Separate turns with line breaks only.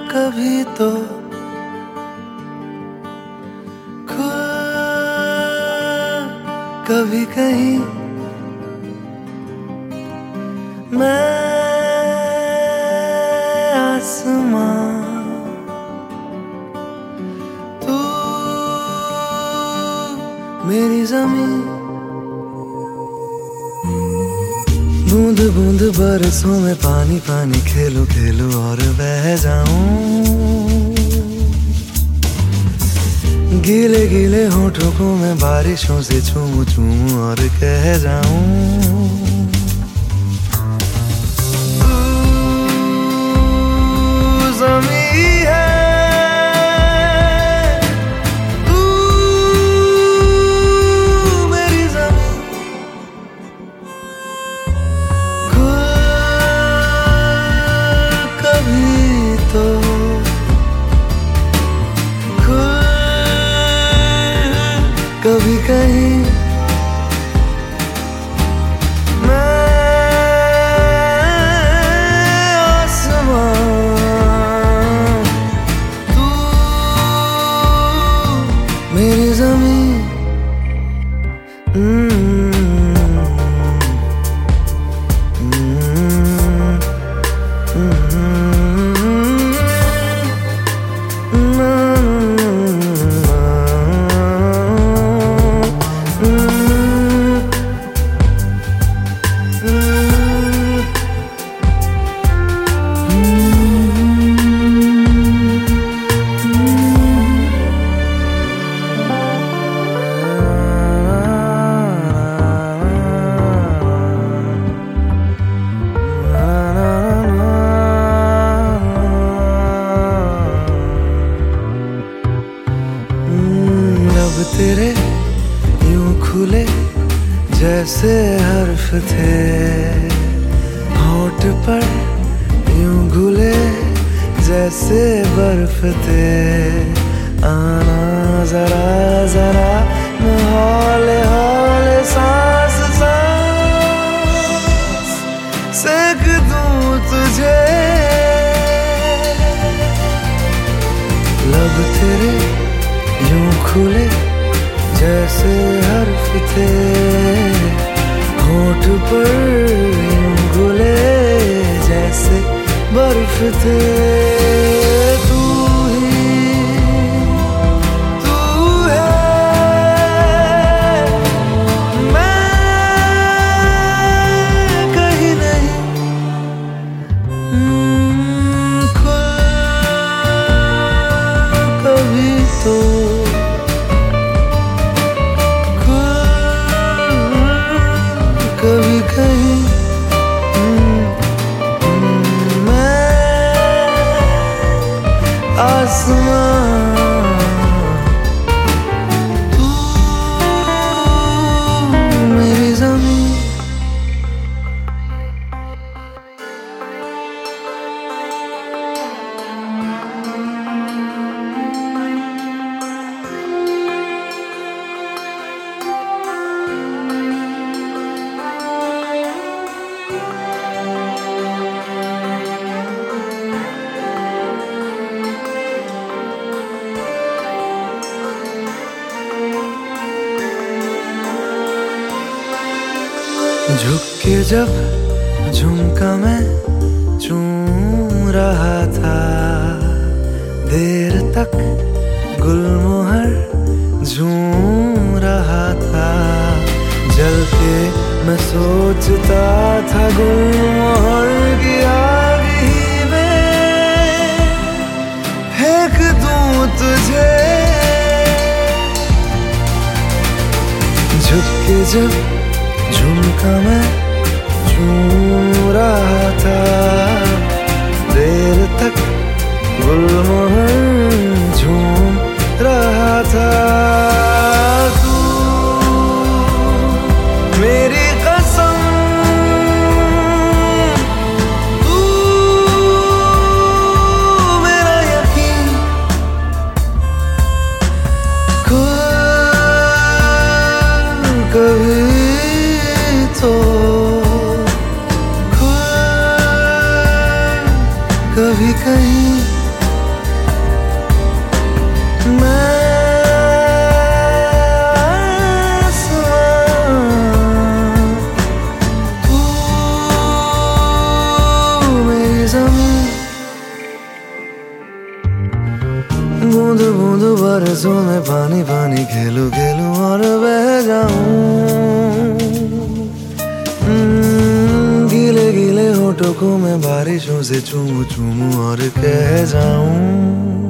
कभी तो खुल कभी कहीं मैं आसमां तू मेरी जमीन बूंद बूंद बरसों में पानी पानी खेलूं खेलूं और बह जाऊं गीले गीले होठों को मैं बारिशों से चूमूं चूमूं और कह जाऊं कभी कहीं मैं आसमां तू मेरी जमीन तेरे यूं खुले जैसे हर्फ थे होठ पर यूं घुले जैसे बर्फ थे आना जरा जरा मैं हौले हौले सांस सांस सेक दूं तुझे लब तेरे यूं खुले जैसे हर्फ थे होठ पर यूं घुले जैसे बर्फ थे तू है मैं कहीं नहीं खुल कभी तो कभी कहीं मैं आसमां तू मेरी जमीन झुक के जब झुमका मैं चूम रहा था देर तक गुलमोहर झूम रहा था जल के मैं सोचता था गुलमोहर की आग ही में फेंक दूं तुझे झुक के जब झुमका मैं चूम रहा था देर तक गुलमोहर झूम रहा था तू मेरी कसम तू मेरा यकीन कभी तो कभी कहीं मैं आसमां, तू मेरी ज़मीं। बूंद बूंद बरसों में पानी पानी खेलूं खेलूं और बह जाऊं। गीले गीले होठों को मैं बारिशों से चूमूं चूमूं और कह जाऊं।